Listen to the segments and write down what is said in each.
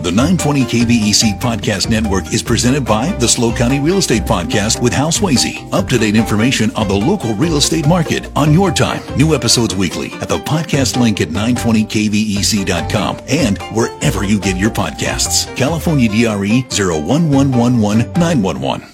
The 920 KVEC Podcast Network is presented by the SLO County Real Estate Podcast with Hal Swayze. Up-to-date information on the local real estate market on your time. New episodes weekly at the podcast link at 920kvec.com and wherever you get your podcasts. California DRE 01111-911.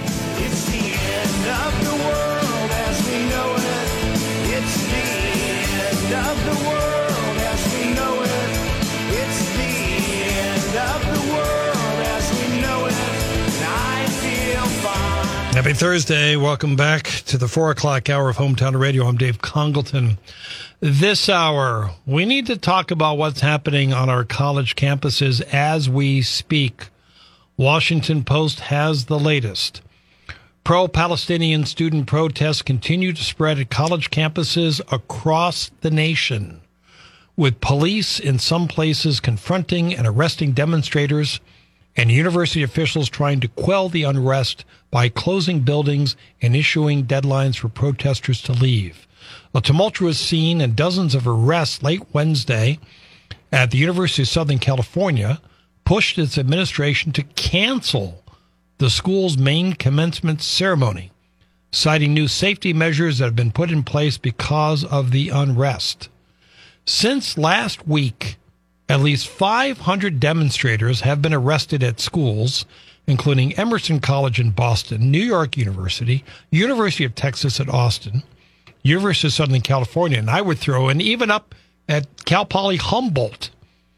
Happy Thursday. Welcome back to the 4 o'clock hour of Hometown Radio. I'm Dave Congleton. This hour, we need to talk about what's happening on our college campuses as we speak. Washington Post has the latest. Pro-Palestinian student protests continue to spread at college campuses across the nation, with police in some places confronting and arresting demonstrators and university officials trying to quell the unrest by closing buildings and issuing deadlines for protesters to leave. A tumultuous scene and dozens of arrests late Wednesday at the University of Southern California pushed its administration to cancel the school's main commencement ceremony, citing new safety measures that have been put in place because of the unrest. Since last week, at least 500 demonstrators have been arrested at schools, including Emerson College in Boston, New York University, University of Texas at Austin, University of Southern California, and I would throw in even up at Cal Poly Humboldt.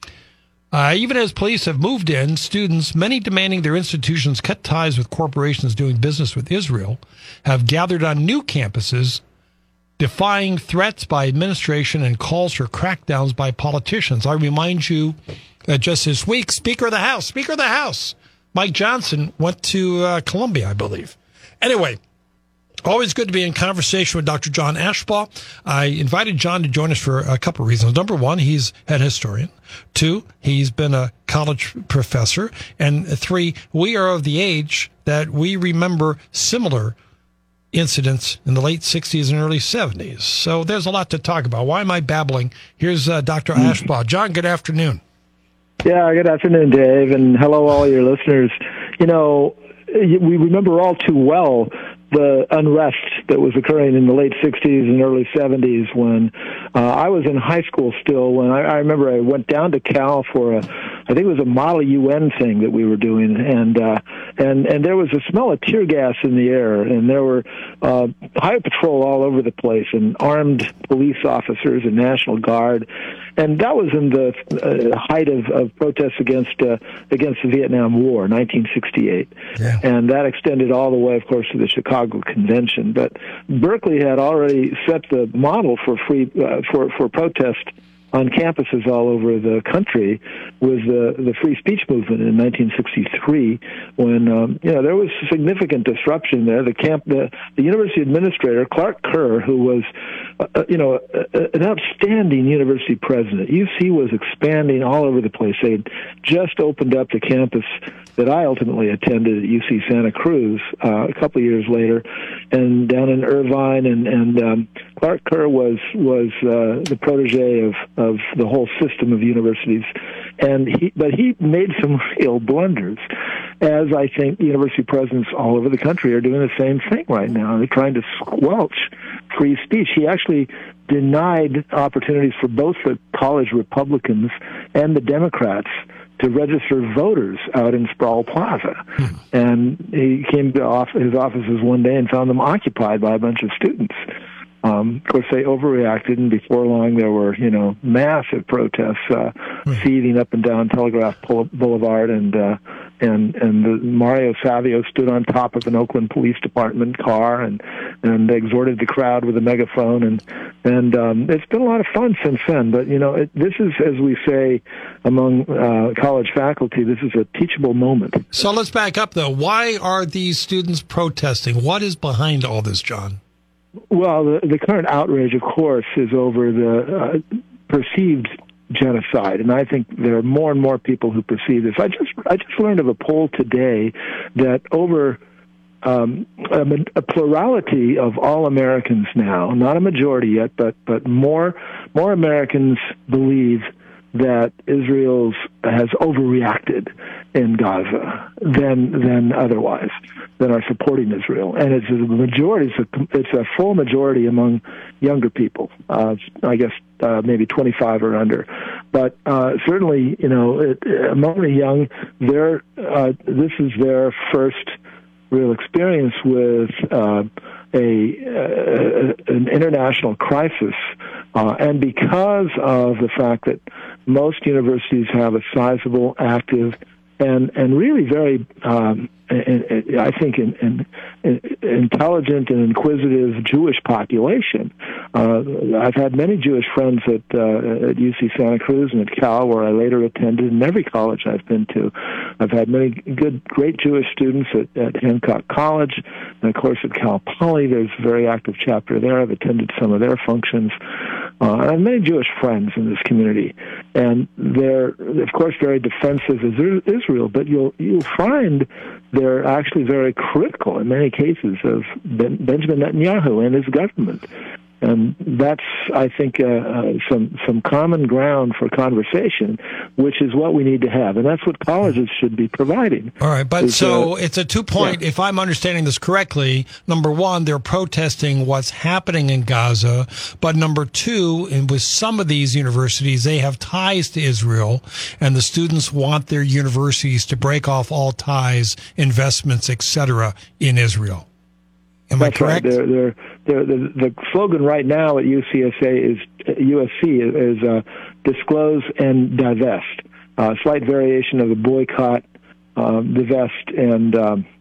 Even as police have moved in, students, many demanding their institutions cut ties with corporations doing business with Israel, have gathered on new campuses, defying threats by administration and calls for crackdowns by politicians. I remind you that just this week, Speaker of the House, Mike Johnson went to Columbia, I believe. Anyway, always good to be in conversation with Dr. John Ashbaugh. I invited John to join us for a couple of reasons. Number one, he's head historian. 2, he's been a college professor. And 3, we are of the age that we remember similar incidents in the late 60s and early 70s. So there's a lot to talk about. Why am I babbling? Here's Dr. Ashbaugh. John, good afternoon. Yeah, good afternoon, Dave, and hello, all your listeners. You know, we remember all too well the unrest that was occurring in the late 60s and early 70s when I was in high school still. When I remember I went down to Cal for I think it was a Model UN thing that we were doing, and there was a smell of tear gas in the air, and there were highway patrol all over the place, and armed police officers and National Guard, and that was in the height of protests against the Vietnam War, 1968, yeah. And that extended all the way, of course, to the Chicago Convention. But Berkeley had already set the model for for protest on campuses all over the country with the free speech movement in 1963, when there was significant disruption there. The university administrator, Clark Kerr, who was an outstanding university president. UC was expanding all over the place. They had just opened up the campus that I ultimately attended at UC Santa Cruz a couple of years later, and down in Irvine. And Clark Kerr was the protege of the whole system of universities, but he made some real blunders, as I think university presidents all over the country are doing the same thing right now. They're trying to squelch free speech. He actually denied opportunities for both the college Republicans and the Democrats to register voters out in Sproul Plaza. And he came to his offices one day and found them occupied by a bunch of students. Of course, they overreacted, and before long there were, massive protests seething up and down Telegraph Boulevard, and Mario Savio stood on top of an Oakland Police Department car and exhorted the crowd with a megaphone, and it's been a lot of fun since then. But this is, as we say among college faculty, this is a teachable moment. So let's back up, though. Why are these students protesting? What is behind all this, John? Well, the current outrage, of course, is over the perceived genocide, and I think there are more and more people who perceive this. I just learned of a poll today that over a plurality of all Americans now, not a majority yet, but more Americans believe that Israel has overreacted in Gaza than otherwise, than are supporting Israel. And it's a majority, it's a full majority among younger people, I guess maybe 25 or under. But certainly, among the young, this is their first real experience with an international crisis, and because of the fact that most universities have a sizable, active, and really very, I think, intelligent and inquisitive Jewish population. I've had many Jewish friends at UC Santa Cruz and at Cal, where I later attended, and every college I've been to. I've had many great Jewish students at Hancock College, and of course at Cal Poly. There's a very active chapter there. I've attended some of their functions. I have many Jewish friends in this community, and they're, of course, very defensive of Israel, but you'll find they're actually very critical in many cases of Benjamin Netanyahu and his government. And that's, I think, some common ground for conversation, which is what we need to have. And that's what colleges should be providing. All right, but so it's a two-point, if I'm understanding this correctly, number one, they're protesting what's happening in Gaza, but number two, and with some of these universities, they have ties to Israel, and the students want their universities to break off all ties, investments, etc., in Israel. Am I correct? Right. The slogan right now at USC is disclose and divest. Slight variation of the boycott, divest, and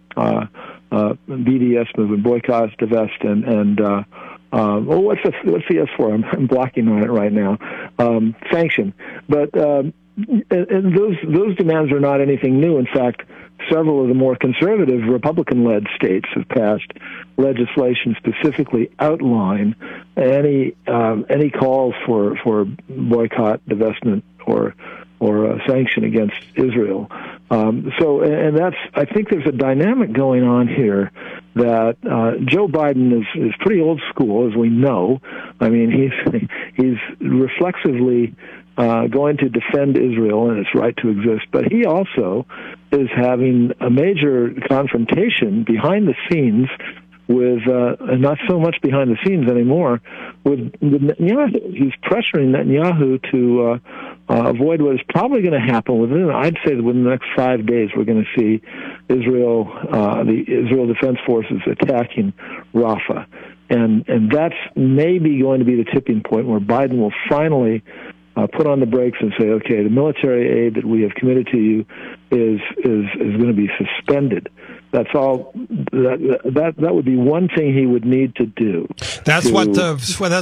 BDS movement. Boycott, divest, and what's the S for? I'm blocking on it right now. Sanction. But and those demands are not anything new. In fact, several of the more conservative Republican-led states have passed legislation specifically outline any calls for boycott, divestment, or sanction against Israel. So that's, I think there's a dynamic going on here that Joe Biden is pretty old school, as we know. I mean, he's reflexively going to defend Israel and its right to exist, but he also is having a major confrontation behind the scenes with, not so much behind the scenes anymore, with Netanyahu. He's pressuring Netanyahu to avoid what is probably going to happen I'd say that within the next 5 days, we're going to see the Israel Defense Forces attacking Rafah. And that's maybe going to be the tipping point where Biden will finally put on the brakes and say, okay, the military aid that we have committed to you is going to be suspended. That's all. That would be one thing he would need to do. That's what the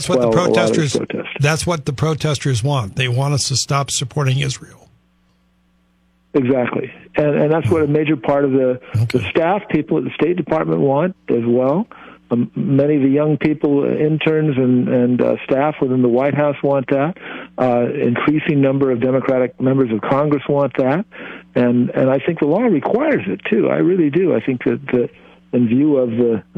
protesters want. They want us to stop supporting Israel. Exactly, and that's what a major part of the staff people at the State Department want as well. Many of the young people, interns and staff within the White House want that. Increasing number of Democratic members of Congress want that. And I think the law requires it, too. I really do. I think that in view of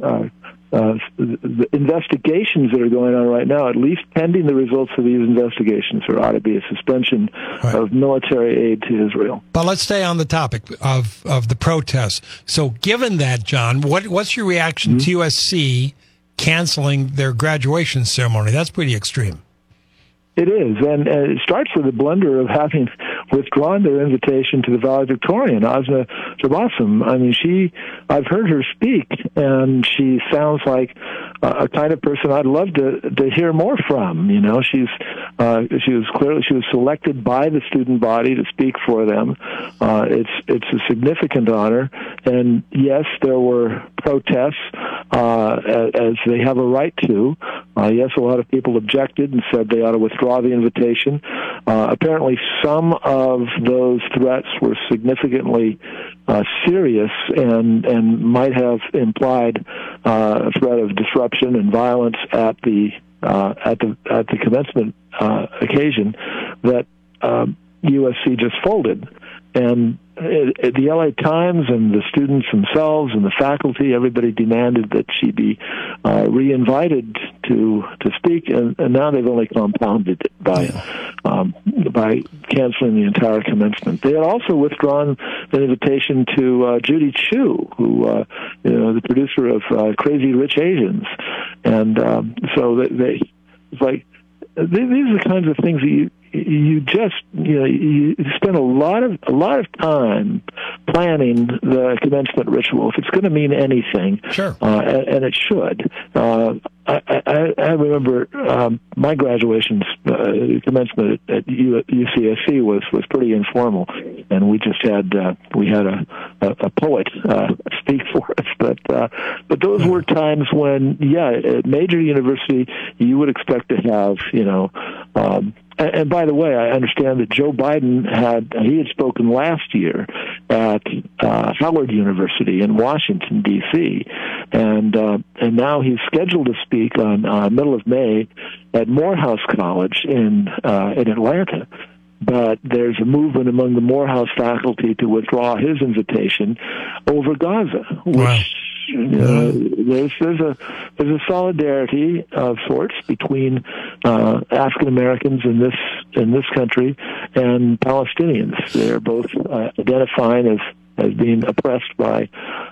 the investigations that are going on right now, at least pending the results of these investigations, there ought to be a suspension of military aid to Israel. But let's stay on the topic of the protests. So given that, John, what's your reaction to USC canceling their graduation ceremony? That's pretty extreme. It is, and it starts with the blunder of having withdrawn their invitation to the valedictorian, Asma Jabasim. I mean, I've heard her speak, and she sounds like a kind of person I'd love to hear more from. You know, she was selected by the student body to speak for them. It's a significant honor, and yes, there were protests, as they have a right to. Yes, a lot of people objected and said they ought to withdraw the invitation. Apparently, some of those threats were significantly serious and might have implied a threat of disruption and violence at the commencement occasion that USC just folded. And the LA Times and the students themselves and the faculty, everybody demanded that she be re-invited to speak, and now they've only compounded it by canceling the entire commencement. They had also withdrawn an invitation to Judy Chu, who the producer of Crazy Rich Asians, and so it's like these are the kinds of things that you spend a lot of time planning the commencement ritual if it's going to mean anything. Sure. And it should. I remember my graduation's commencement at UCSC was pretty informal, and we just had a poet speak for us. But those were times when, at major university, you would expect to have, and by the way, I understand that Joe Biden had spoken last year at Howard University in Washington, D.C., and now he's scheduled to speak on middle of May at Morehouse College in Atlanta. But there's a movement among the Morehouse faculty to withdraw his invitation over Gaza, which. Wow. There's a solidarity of sorts between African Americans in this country and Palestinians. They're both identifying as being oppressed by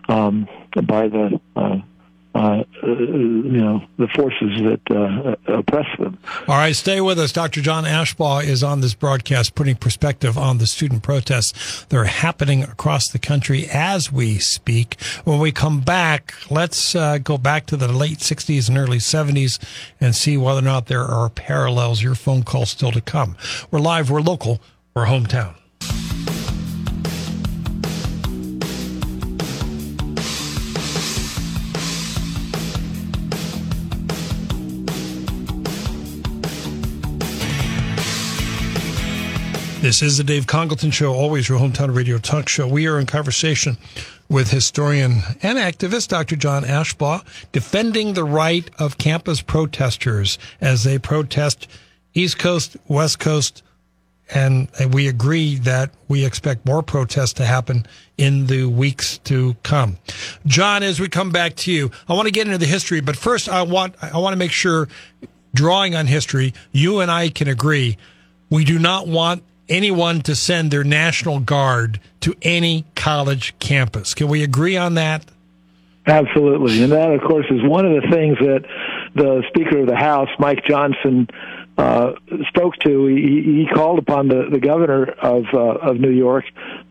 the forces that oppress them. All right, stay with us. Dr. John Ashbaugh is on this broadcast putting perspective on the student protests that are happening across the country as we speak. When we come back, let's go back to the late 60s and early 70s and see whether or not there are parallels. Your phone call still to come. We're live, we're local, we're hometown. This is the Dave Congleton Show, always your hometown radio talk show. We are in conversation with historian and activist Dr. John Ashbaugh, defending the right of campus protesters as they protest East Coast, West Coast, and we agree that we expect more protests to happen in the weeks to come. John, as we come back to you, I want to get into the history, but first I want to make sure, drawing on history, you and I can agree we do not want anyone to send their National Guard to any college campus. Can we agree on that? Absolutely. And that, of course, is one of the things that the Speaker of the House, Mike Johnson, spoke to. He called upon the governor of New York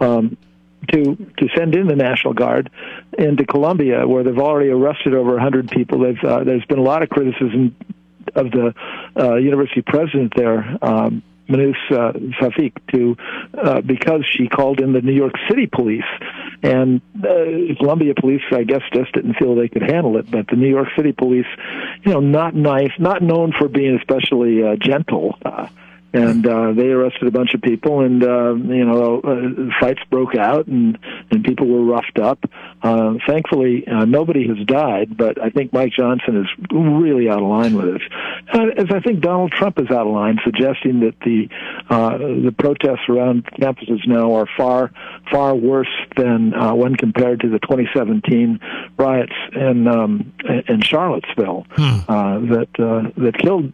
to send in the National Guard into Columbia, where they've already arrested over 100 people. There's been a lot of criticism of the university president there, Manus Safik, because she called in the New York City police, and Columbia police, I guess, just didn't feel they could handle it. But the New York City police, not nice, not known for being especially gentle. And they arrested a bunch of people, and fights broke out, and people were roughed up. Thankfully, nobody has died, but I think Mike Johnson is really out of line with it. As I think Donald Trump is out of line, suggesting that the protests around campuses now are far worse than when compared to the 2017 riots in Charlottesville that killed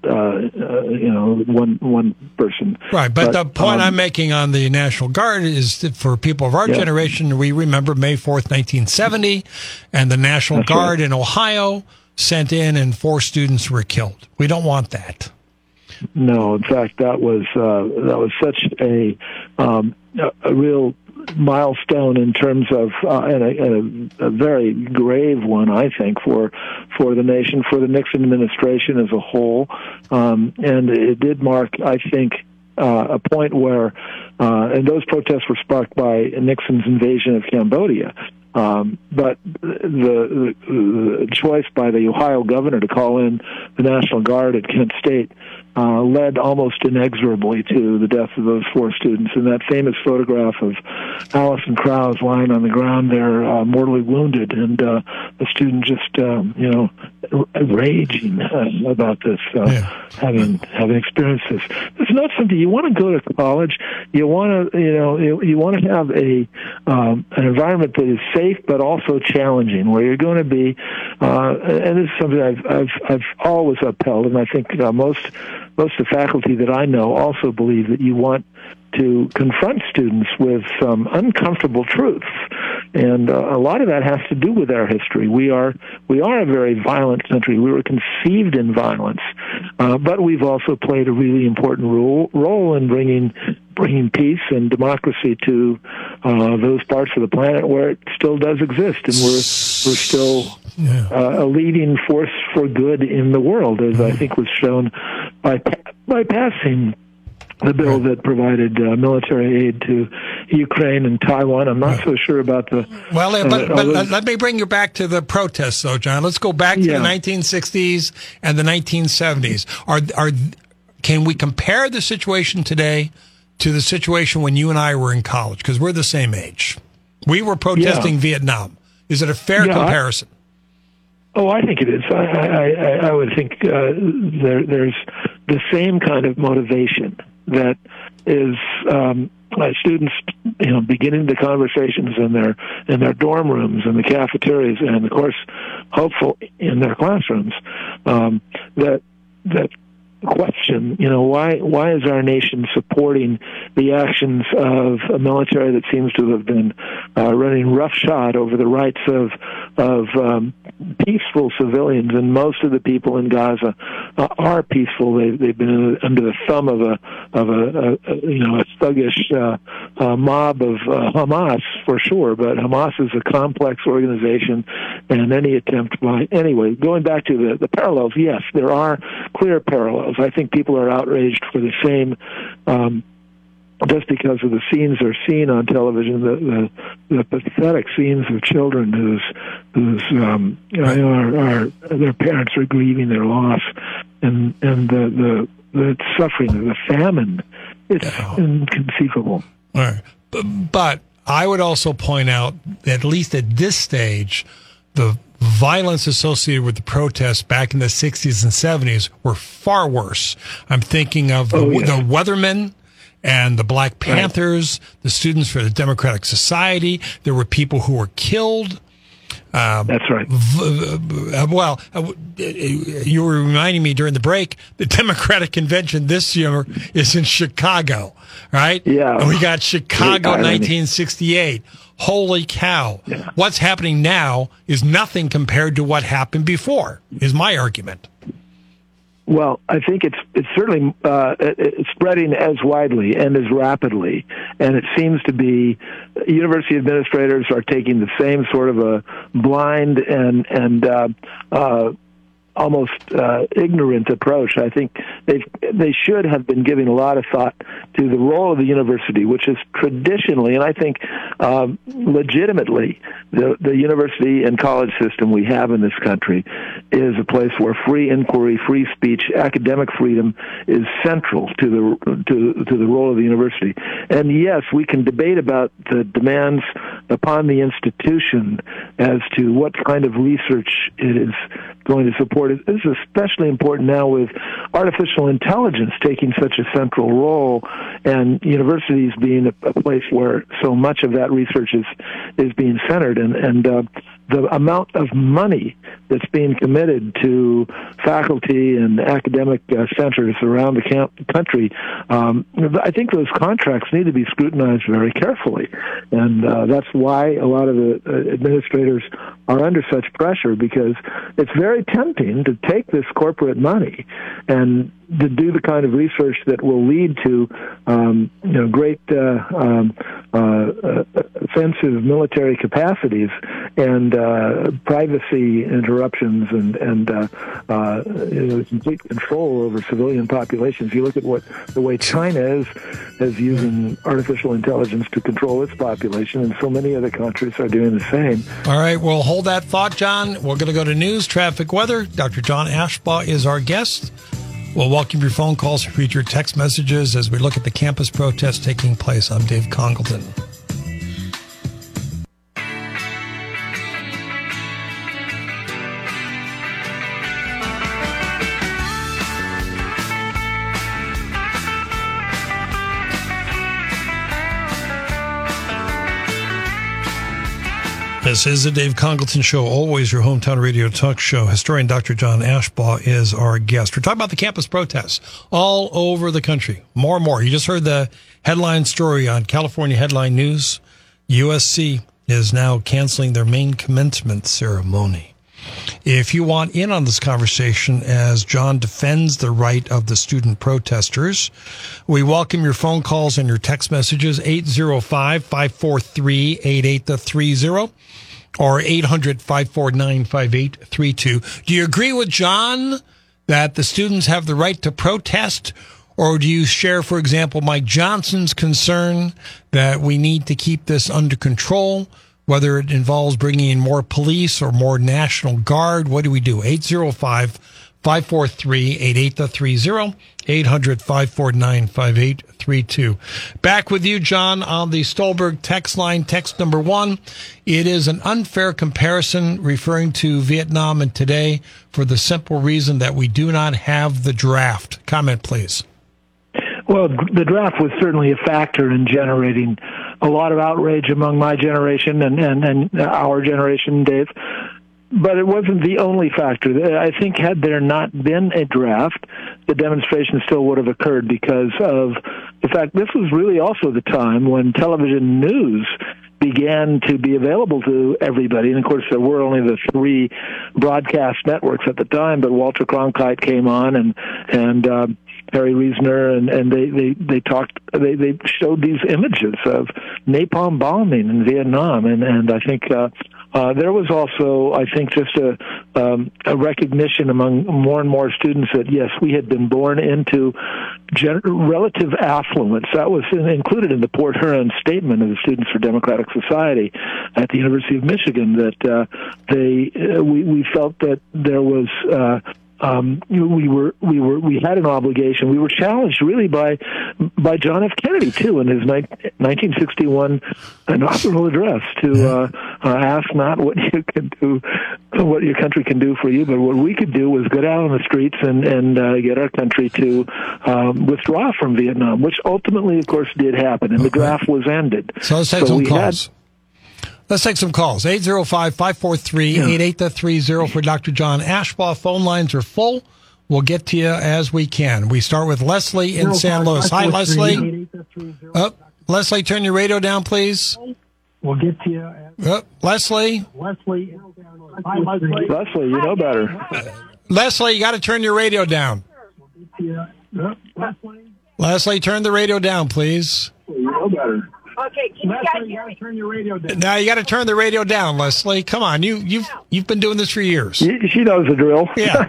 one person. Right, but the point I'm making on the National Guard is that for people of our generation, we remember May 4th, 1970, and the National Guard in Ohio sent in and 4 students were killed. We don't want that. No, in fact, that was such a real milestone in terms of and a very grave one, I think, for the nation, for the Nixon administration as a whole, and it did mark, I think, a point where, and those protests were sparked by Nixon's invasion of Cambodia. But the choice by the Ohio governor to call in the National Guard at Kent State led almost inexorably to the death of those 4 students. And that famous photograph of Alison Krauss lying on the ground there, mortally wounded, and the student just, raging about this, having experienced this. It's not something you want to go to college. You want to, you want to have an environment that is safe but also challenging, where you're going to be. And this is something I've always upheld, and I think most of the faculty that I know also believe that you want to confront students with some uncomfortable truths, and a lot of that has to do with our history. We are a very violent country. We were conceived in violence, but we've also played a really important role in bringing peace and democracy to those parts of the planet where it still does exist, and we're still a leading force for good in the world, as I think was shown by passing the bill that provided military aid to Ukraine and Taiwan. I'm not so sure about the... Well, but let me bring you back to the protests, though, John. Let's go back to the 1960s and the 1970s. Can we compare the situation today to the situation when you and I were in college? Because we're the same age. We were protesting Vietnam. Is it a fair comparison? I think it is. I would think there's the same kind of motivation that is students, beginning the conversations in their dorm rooms and the cafeterias, and of course, hopeful in their classrooms. That question, why is our nation supporting the actions of a military that seems to have been running roughshod over the rights of peaceful civilians? And most of the people in Gaza are peaceful. They've been under the thumb of a thuggish mob of Hamas, for sure. But Hamas is a complex organization, and any attempt anyway, going back to the parallels, yes, there are clear parallels. I think people are outraged for the same, just because of the scenes they're seeing on television, the pathetic scenes of children whose their parents are grieving their loss, and the suffering of the famine. It's inconceivable. All right. But I would also point out, at least at this stage, the violence associated with the protests back in the 60s and 70s were far worse. I'm thinking of the Weathermen and the Black Panthers, the Students for the Democratic Society. There were people who were killed. That's right. You were reminding me during the break, the Democratic Convention this year is in Chicago, right? Yeah. And we got Chicago 1968. Holy cow. Yeah. What's happening now is nothing compared to what happened before, is my argument. Well, I think it's certainly it's spreading as widely and as rapidly, and it seems to be university administrators are taking the same sort of a blind and almost ignorant approach. I think they should have been giving a lot of thought to the role of the university, which is traditionally, and I think legitimately, the university and college system we have in this country is a place where free inquiry, free speech, academic freedom is central to the role of the university. And yes, we can debate about the demands upon the institution as to what kind of research it is going to support. This is especially important now with artificial intelligence taking such a central role, and universities being a place where so much of that research is being centered, and the amount of money that's being committed to faculty and academic centers around the country, I think those contracts need to be scrutinized very carefully. And that's why a lot of the administrators are under such pressure, because it's very tempting to take this corporate money and to do the kind of research that will lead to great offensive military capacities and privacy interruptions and complete control over civilian populations. You look at the way China is using artificial intelligence to control its population, and so many other countries are doing the same. All right, well, hold that thought, John. We're going to go to news, traffic, weather. Dr. John Ashbaugh is our guest. We'll welcome your phone calls and read your text messages as we look at the campus protests taking place. I'm Dave Congleton. This is the Dave Congleton Show, always your hometown radio talk show. Historian Dr. John Ashbaugh is our guest. We're talking about the campus protests all over the country. More and more. You just heard the headline story on California Headline News. USC is now canceling their main commencement ceremony. If you want in on this conversation as John defends the right of the student protesters, we welcome your phone calls and your text messages, 805-543-8830 or 800-549-5832. Do you agree with John that the students have the right to protest, or do you share, for example, Mike Johnson's concern that we need to keep this under control? Whether it involves bringing in more police or more National Guard, what do we do? 805-543-8830, 800-549-5832. Back with you, John, on the Stolberg text line. Text number 1. It is an unfair comparison referring to Vietnam and today for the simple reason that we do not have the draft. Comment, please. Well, the draft was certainly a factor in generating a lot of outrage among my generation and our generation, Dave. But it wasn't the only factor. I think had there not been a draft, the demonstration still would have occurred because of the fact this was really also the time when television news began to be available to everybody. And, of course, there were only the 3 broadcast networks at the time, but Walter Cronkite came on and Harry Reasoner, and they showed these images of napalm bombing in Vietnam, and I think there was also, I think, just a recognition among more and more students that yes, we had been born into relative affluence. That was included in the Port Huron Statement of the Students for Democratic Society at the University of Michigan. That we felt that there was. We had an obligation. We were challenged really by John F. Kennedy too in his 1961 inaugural address to ask not what you can do, what your country can do for you, but what we could do was get out on the streets and get our country to withdraw from Vietnam, which ultimately, of course, did happen, and the draft was ended. So let's take some calls. Let's take some calls. 805-543-8830 for Dr. John Ashbaugh. Phone lines are full. We'll get to you as we can. We start with Leslie in San Luis. Hi, Leslie. Leslie, turn your radio down, please. We'll get to you. Leslie. Leslie. Hi, Leslie. Leslie, you know better. Leslie, you got to turn your radio down. Leslie, turn the radio down, please. You know better. Okay, can you guys hear me? Turn your radio down. Now you got to turn the radio down, Leslie. Come on, you've been doing this for years. She knows the drill. Yeah.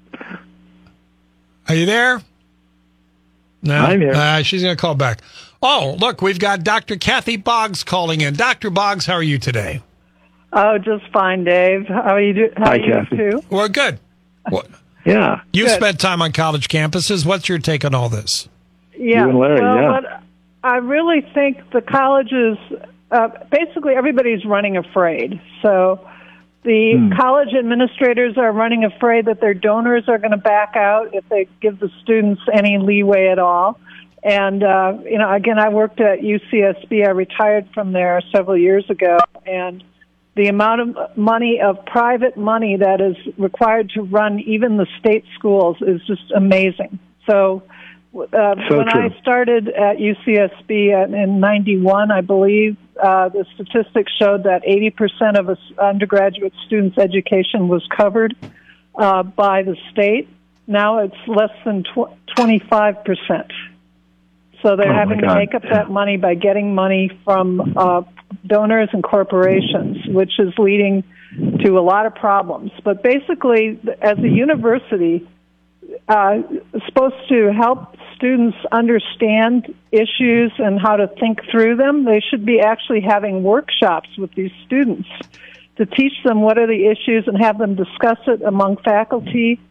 Are you there? No, I'm here. She's going to call back. Oh, look, we've got Dr. Kathy Boggs calling in. Dr. Boggs, how are you today? Oh, just fine, Dave. How are you doing? Hi, Kathy. Too? We're good. Yeah. You've spent time on college campuses. What's your take on all this? Yeah. You and Larry, yeah. But I really think the colleges, basically everybody's running afraid. So the college administrators are running afraid that their donors are going to back out if they give the students any leeway at all. And, again, I worked at UCSB. I retired from there several years ago. And the amount of money, of private money that is required to run even the state schools is just amazing. So when I started at UCSB in 91, I believe, the statistics showed that 80% of an undergraduate student's education was covered by the state. Now it's less than 25%. So they're having to make up that money by getting money from donors and corporations, which is leading to a lot of problems. But basically, as a university, supposed to help students understand issues and how to think through them, they should be actually having workshops with these students to teach them what are the issues and have them discuss it among faculty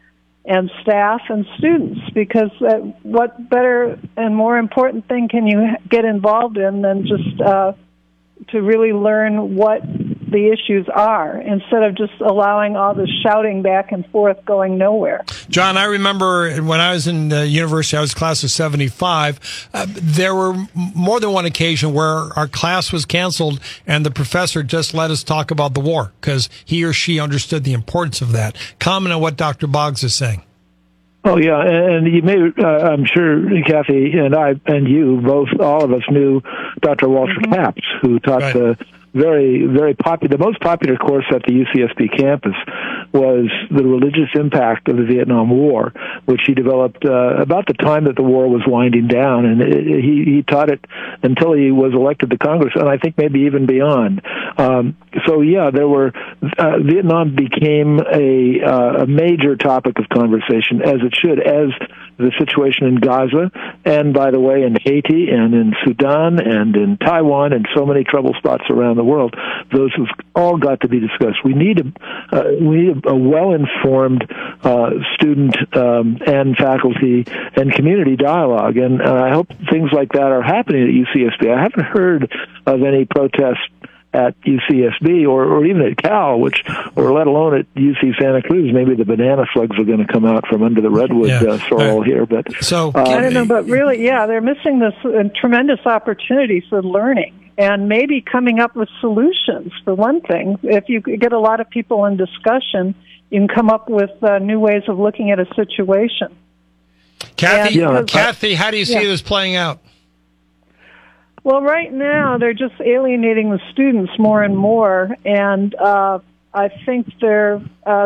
and staff and students, because what better and more important thing can you get involved in than just to really learn what the issues are, instead of just allowing all this shouting back and forth going nowhere. John, I remember when I was in university, I was class of 75, there were more than one occasion where our class was canceled and the professor just let us talk about the war because he or she understood the importance of that. Comment on what Dr. Boggs is saying. Oh yeah, and you may, I'm sure Kathy and I and you both, all of us knew Dr. Walter Capps, who taught the very popular, the most popular course at the UCSB campus was the religious impact of the Vietnam War, which he developed about the time that the war was winding down, and he taught it until he was elected to Congress, and I think maybe even beyond. So yeah, there were Vietnam became a major topic of conversation, as it should, as the situation in Gaza, and by the way, in Haiti and in Sudan and in Taiwan and so many trouble spots around the world. Those have all got to be discussed. We need a well-informed student and faculty and community dialogue, and I hope things like that are happening at UCSB. I haven't heard of any protests at UCSB or even at Cal, or let alone at UC Santa Cruz. Maybe the banana slugs are going to come out from under the redwood sorrel here. But so I don't know, but really, they're missing this tremendous opportunity for learning and maybe coming up with solutions. For one thing, if you get a lot of people in discussion, you can come up with new ways of looking at a situation. Kathy, how do you see this playing out? Well, right now, they're just alienating the students more and more, and I think they're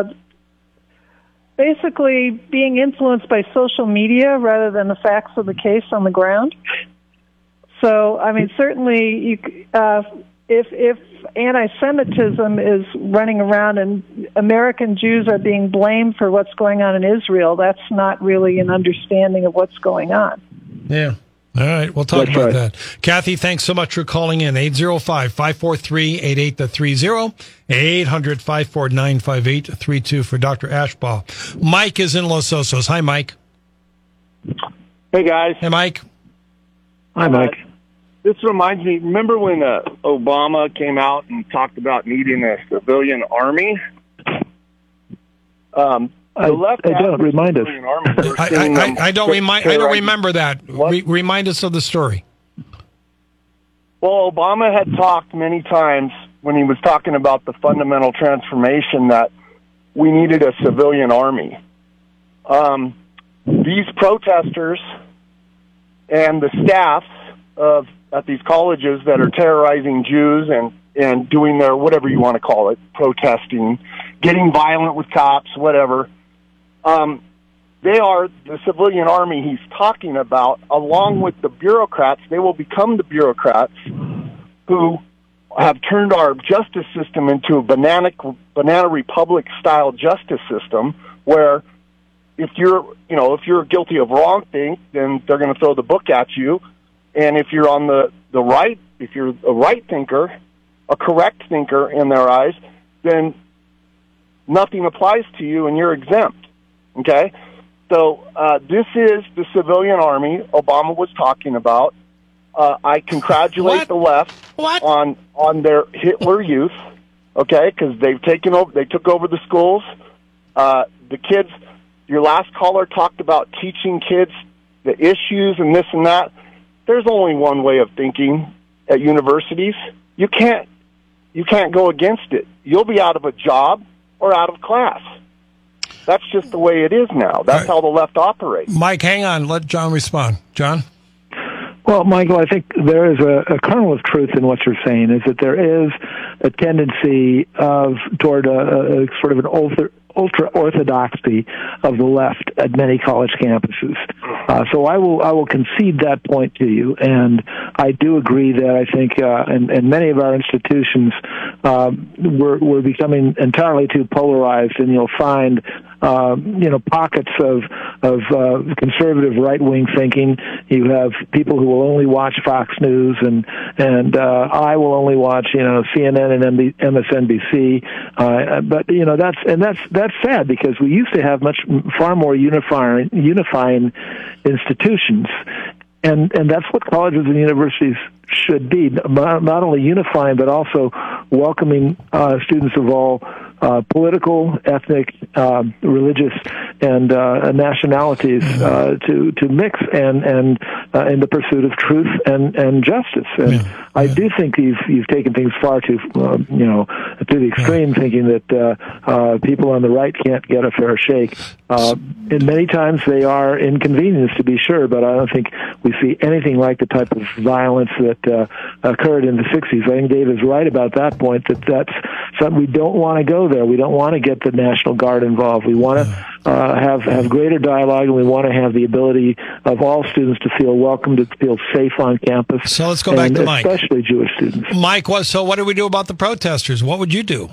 basically being influenced by social media rather than the facts of the case on the ground. So, I mean, certainly, if anti-Semitism is running around and American Jews are being blamed for what's going on in Israel, that's not really an understanding of what's going on. Yeah. All right, we'll talk about that. Kathy, thanks so much for calling in. 805-543-8830, 800-549-5832 for Dr. Ashbaugh. Mike is in Los Osos. Hi, Mike. Hey, guys. Hey, Mike. Hi, Mike. This reminds me, remember when Obama came out and talked about needing a civilian army? I don't remind us. I don't remember that. Remind us of the story. Well, Obama had talked many times when he was talking about the fundamental transformation that we needed a civilian army. These protesters and the staffs at these colleges that are terrorizing Jews and doing their, whatever you want to call it, protesting, getting violent with cops, whatever. They are the civilian army he's talking about, along with the bureaucrats. They will become the bureaucrats who have turned our justice system into a banana republic-style justice system, where if you're guilty of wrong thing, then they're going to throw the book at you. And if you're on the right, if you're a right thinker, a correct thinker in their eyes, then nothing applies to you and you're exempt. Okay? So this is the civilian army Obama was talking about. I congratulate the left on their Hitler Youth, okay, because they took over the schools. The kids, your last caller talked about teaching kids the issues and this and that. There's only one way of thinking at universities. You can't go against it. You'll be out of a job or out of class. That's just the way it is now. That's how the left operates. Mike, hang on. Let John respond. John? Well, Michael, I think there is a kernel of truth in what you're saying, is that there is a tendency toward a sort of an ultra-orthodoxy of the left at many college campuses. So I will concede that point to you, and I do agree that I think in many of our institutions we're becoming entirely too polarized, and you'll find pockets of conservative right-wing thinking. You have people who will only watch Fox News, and I will only watch CNN and MSNBC. But that's sad, because we used to have far more unifying institutions. And that's what colleges and universities should be, not only unifying, but also welcoming students of all political, ethnic, religious, and nationalities to mix and in the pursuit of truth and justice. And I do think you've taken things far too to the extreme, thinking that people on the right can't get a fair shake. And many times they are inconvenienced, to be sure, but I don't think we see anything like the type of violence that occurred in the 60s. I think Dave is right about that point, that's something we don't want to go there. We don't want to get the National Guard involved. We want to have greater dialogue, and we want to have the ability of all students to feel welcome, to feel safe on campus. So let's go back to Mike. Especially Jewish students. Mike, so what do we do about the protesters? What would you do?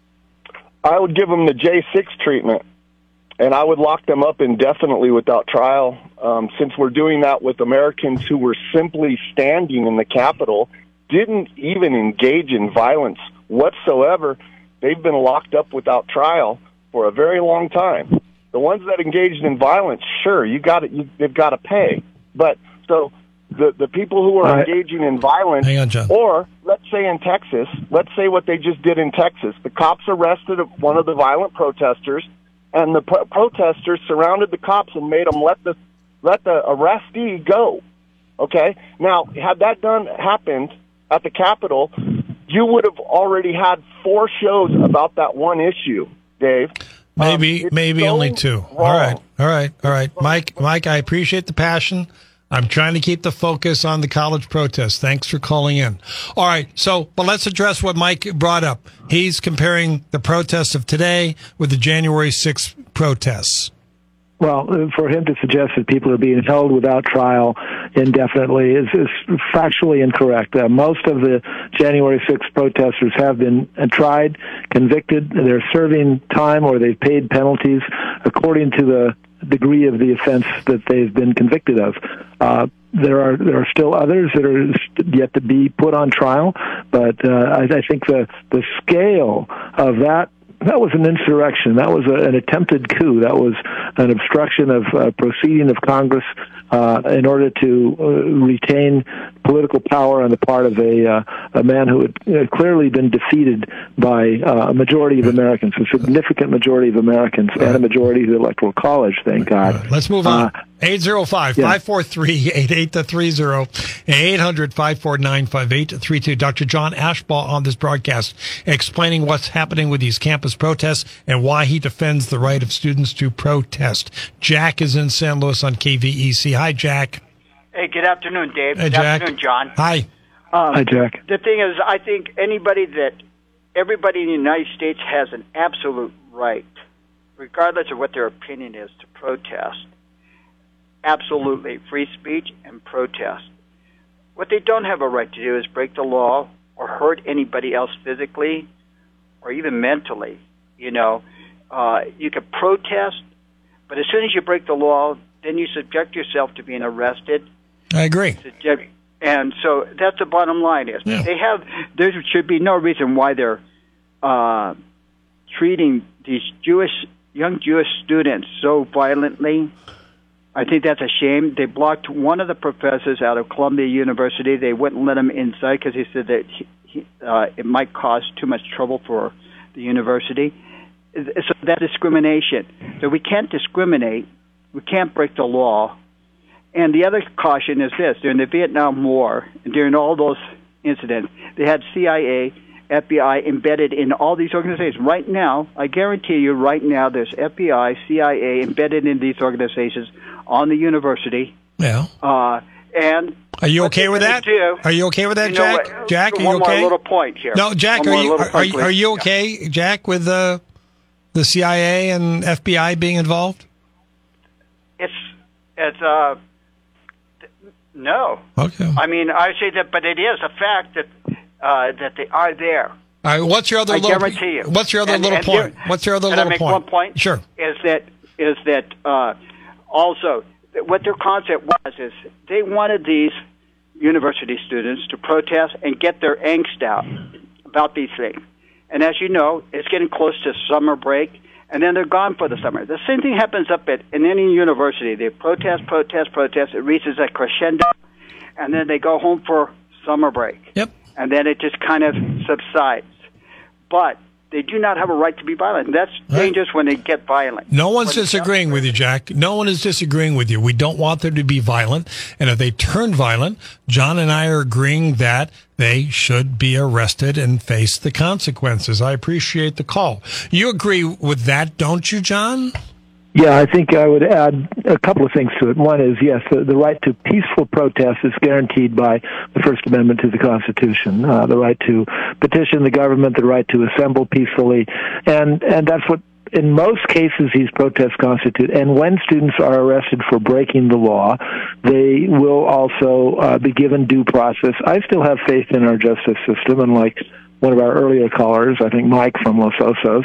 I would give them the J6 treatment, and I would lock them up indefinitely without trial. Since we're doing that with Americans who were simply standing in the Capitol, didn't even engage in violence whatsoever, they've been locked up without trial for a very long time. The ones that engaged in violence, sure, they've got to pay. But so the people who are engaging in violence, hang on, John. Or let's say in Texas, let's say what they just did in Texas. The cops arrested one of the violent protesters, and the protesters surrounded the cops and made them let the arrestee go. Okay? Now, had that happened at the Capitol, you would have already had 4 shows about that one issue, Dave. Maybe so only 2. Wrong. All right. Mike, I appreciate the passion. I'm trying to keep the focus on the college protests. Thanks for calling in. All right. But let's address what Mike brought up. He's comparing the protests of today with the January 6th protests. Well, for him to suggest that people are being held without trial indefinitely is factually incorrect. Most of the January 6th protesters have been tried, convicted. They're serving time, or they've paid penalties according to the degree of the offense that they've been convicted of. There are still others that are yet to be put on trial, but I think the scale of that was an insurrection. That was an attempted coup. That was an obstruction of proceeding of Congress in order to retain political power on the part of a man who had clearly been defeated by a majority of Americans, a significant majority of Americans, and a majority of the Electoral College, thank God. Let's move on. 805-543-8830, 800-549-5832. Dr. John Ashbaugh on this broadcast explaining what's happening with these campus protests and why he defends the right of students to protest. Jack is in San Luis on KVEC. Hi, Jack. Hey, good afternoon, Dave. Hey, good Jack. afternoon, John. Hi. Hi, Jack. The thing is, I think everybody in the United States has an absolute right, regardless of what their opinion is, to protest. Absolutely. Free speech and protest. What they don't have a right to do is break the law or hurt anybody else physically or even mentally. You can protest, but as soon as you break the law, then you subject yourself to being arrested. I agree. And so that's the bottom line is there should be no reason why they're treating these young Jewish students so violently. I think that's a shame. They blocked one of the professors out of Columbia University. They wouldn't let him inside because he said that it might cause too much trouble for the university. So that's discrimination. So we can't discriminate. We can't break the law. And the other caution is this. During the Vietnam War, and during all those incidents, they had CIA, FBI embedded in all these organizations. Right now, I guarantee you, right now, there's FBI, CIA embedded in these organizations on the university. Yeah. And are you okay with that? Are you okay with that, Jack? Jack, are you okay? One more little point here. No, Jack, are you okay, Jack, with the CIA and FBI being involved? It's no. Okay. I mean, I say that, but it is a fact that they are there. All right, what's your other I little? guarantee you. What's your other little point? What's your other can little I make point? one point? Sure. Is that also what their concept was is they wanted these university students to protest and get their angst out about these things. And as you know, it's getting close to summer break, and then they're gone for the summer. The same thing happens in any university. They protest. It reaches a crescendo, and then they go home for summer break. Yep. And then it just kind of subsides. But they do not have a right to be violent. That's dangerous when they get violent. No one's disagreeing with you, Jack. No one is disagreeing with you. We don't want them to be violent. And if they turn violent, John and I are agreeing that they should be arrested and face the consequences. I appreciate the call. You agree with that, don't you, John? Yeah, I think I would add a couple of things to it. One is, yes, the right to peaceful protest is guaranteed by the First Amendment to the Constitution, the right to petition the government, the right to assemble peacefully, and that's what, in most cases, these protests constitute. And when students are arrested for breaking the law, they will also be given due process. I still have faith in our justice system, unlike one of our earlier callers, I think Mike from Los Osos,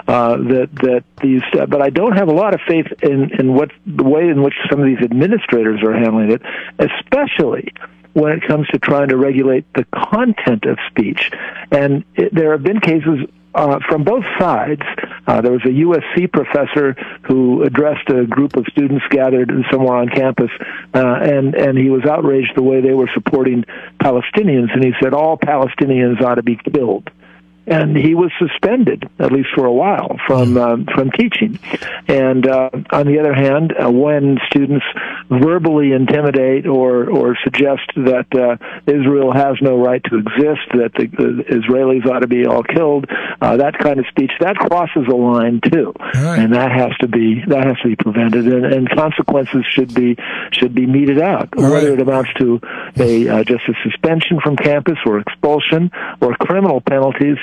but I don't have a lot of faith in the way in which some of these administrators are handling it, especially when it comes to trying to regulate the content of speech. And there have been cases from both sides. There was a USC professor who addressed a group of students gathered somewhere on campus, and he was outraged the way they were supporting Palestinians, and he said all Palestinians ought to be killed. And he was suspended, at least for a while, from teaching. And on the other hand, when students verbally intimidate or suggest that Israel has no right to exist, that the Israelis ought to be all killed, that kind of speech, that crosses a line too, right. And that has to be prevented. And consequences should be meted out, right. Whether it amounts to just a suspension from campus or expulsion or criminal penalties.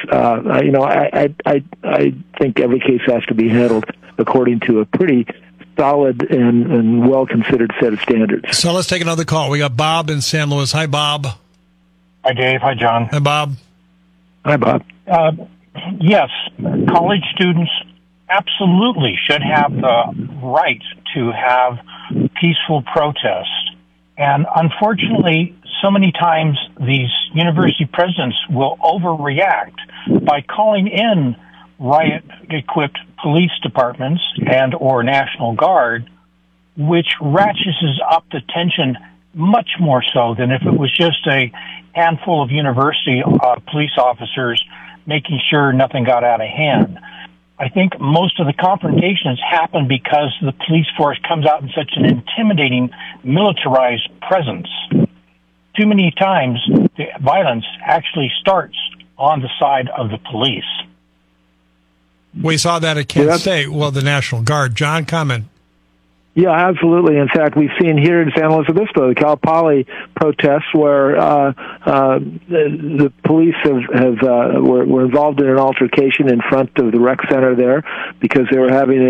I think every case has to be handled according to a pretty solid and well-considered set of standards. So let's take another call. We got Bob in San Luis. Hi, Bob. Hi, Dave. Hi, John. Hi, Bob. Hi, Bob. Yes, college students absolutely should have the right to have peaceful protest. And unfortunately, so many times these university presidents will overreact by calling in riot-equipped police departments and or National Guard, which ratchets up the tension much more so than if it was just a handful of university police officers making sure nothing got out of hand. I think most of the confrontations happen because the police force comes out in such an intimidating, militarized presence. Too many times, the violence actually starts on the side of the police. We saw that at Kent State. Well, the National Guard. John, comment. Yeah, absolutely. In fact, we've seen here in San Luis Obispo the Cal Poly protests where the police were involved in an altercation in front of the rec center there because they were having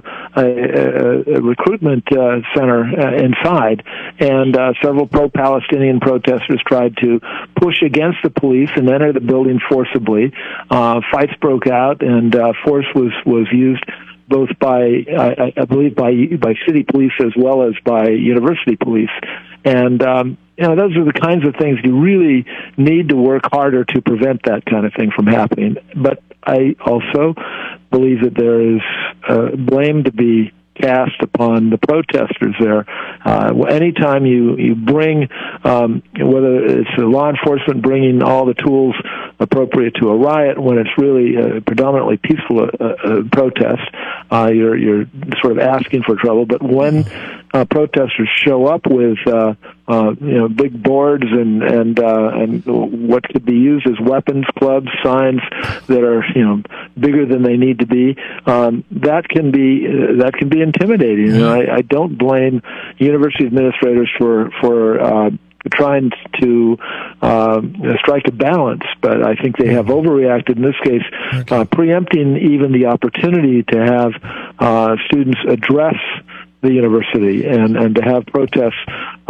a recruitment center inside, and several pro-Palestinian protesters tried to push against the police and enter the building forcibly. Fights broke out, and force was used both by, I believe, by city police as well as by university police. And, those are the kinds of things you really need to work harder to prevent that kind of thing from happening. But I also believe that there is blame to be cast upon the protesters there. Anytime you bring, whether it's law enforcement bringing all the tools appropriate to a riot, when it's really a predominantly peaceful protest, you're sort of asking for trouble. But when protesters show up with big boards and what could be used as weapons, clubs, signs that are bigger than they need to be, that can be intimidating. And I don't blame university administrators for trying to strike a balance, but I think they have overreacted in this case, preempting even the opportunity to have students address the university, and to have protests.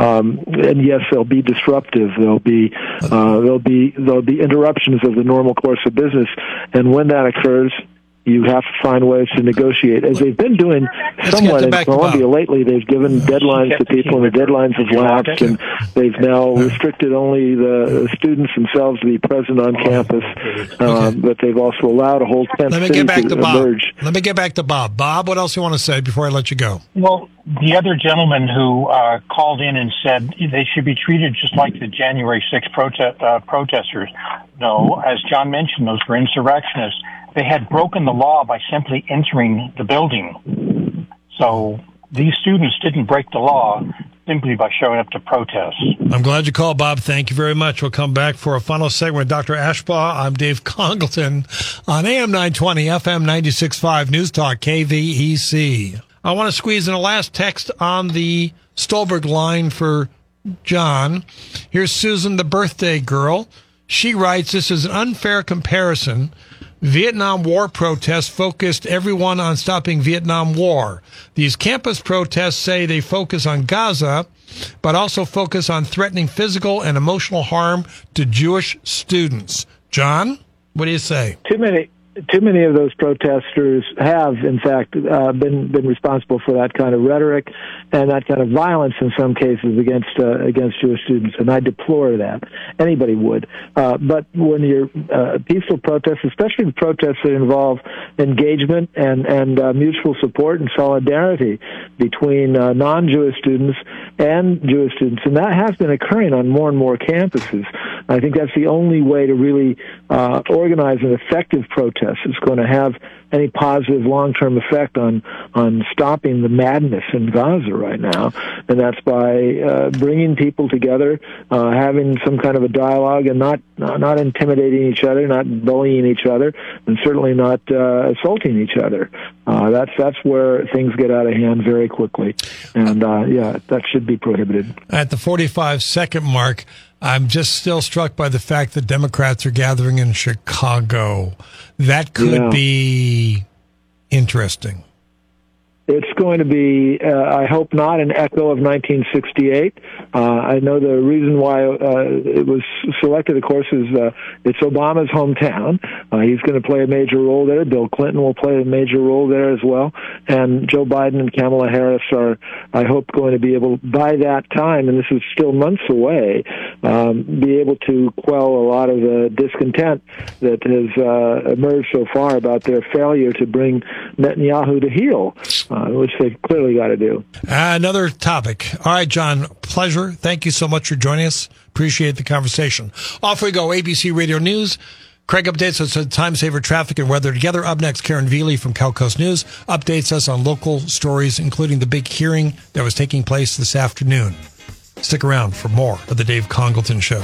And yes, they'll be disruptive. There'll be interruptions of the normal course of business. And when that occurs, you have to find ways to negotiate, as they've been doing somewhat in Columbia lately. They've given deadlines to people, and the deadlines have lapsed, and they've now restricted only the students themselves to be present on campus. But they've also allowed a whole tent city to emerge. Let me get back to Bob. Bob, what else do you want to say before I let you go? Well, the other gentleman who called in and said they should be treated just like the January 6th protesters. No, as John mentioned, those were insurrectionists. They had broken the law by simply entering the building. So these students didn't break the law simply by showing up to protest. I'm glad you called, Bob. Thank you very much. We'll come back for a final segment with Dr. Ashbaugh. I'm Dave Congleton on AM 920, FM 96.5 News Talk, KVEC. I want to squeeze in a last text on the Stolberg line for John. Here's Susan, the birthday girl. She writes, this is an unfair comparison. Vietnam War protests focused everyone on stopping Vietnam War. These campus protests say they focus on Gaza, but also focus on threatening physical and emotional harm to Jewish students. John, what do you say? Too many of those protesters have, in fact, been responsible for that kind of rhetoric and that kind of violence in some cases against Jewish students, and I deplore that. Anybody would. But when you're peaceful protests, especially the protests that involve engagement and mutual support and solidarity between non-Jewish students and Jewish students, and that has been occurring on more and more campuses. I think that's the only way to really organize an effective protest. It's going to have any positive long-term effect on stopping the madness in Gaza right now, and that's by bringing people together, having some kind of a dialogue, and not intimidating each other, not bullying each other, and certainly not assaulting each other. That's where things get out of hand very quickly, and that should be prohibited. At the 45-second mark, I'm just still struck by the fact that Democrats are gathering in Chicago. That could be interesting. It's going to be, I hope not, an echo of 1968. I know the reason why it was selected, of course, is it's Obama's hometown. He's going to play a major role there. Bill Clinton will play a major role there as well. And Joe Biden and Kamala Harris are, I hope, going to be able, by that time, and this is still months away, be able to quell a lot of the discontent that has emerged so far about their failure to bring Netanyahu to heel. Which they've clearly got to do. Another topic. All right, John, pleasure. Thank you so much for joining us. Appreciate the conversation. Off we go. ABC Radio News. Craig updates us on time-saver traffic and weather together. Up next, Karen Veely from Cal Coast News updates us on local stories, including the big hearing that was taking place this afternoon. Stick around for more of the Dave Congleton Show.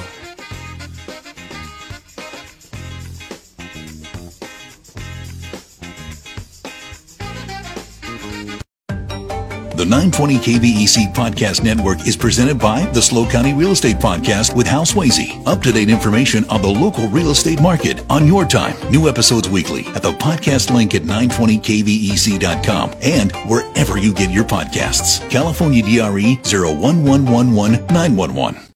The 920 KVEC Podcast Network is presented by the SLO County Real Estate Podcast with Hal Swayze. Up-to-date information on the local real estate market on your time. New episodes weekly at the podcast link at 920kvec.com and wherever you get your podcasts. California DRE 01111 911.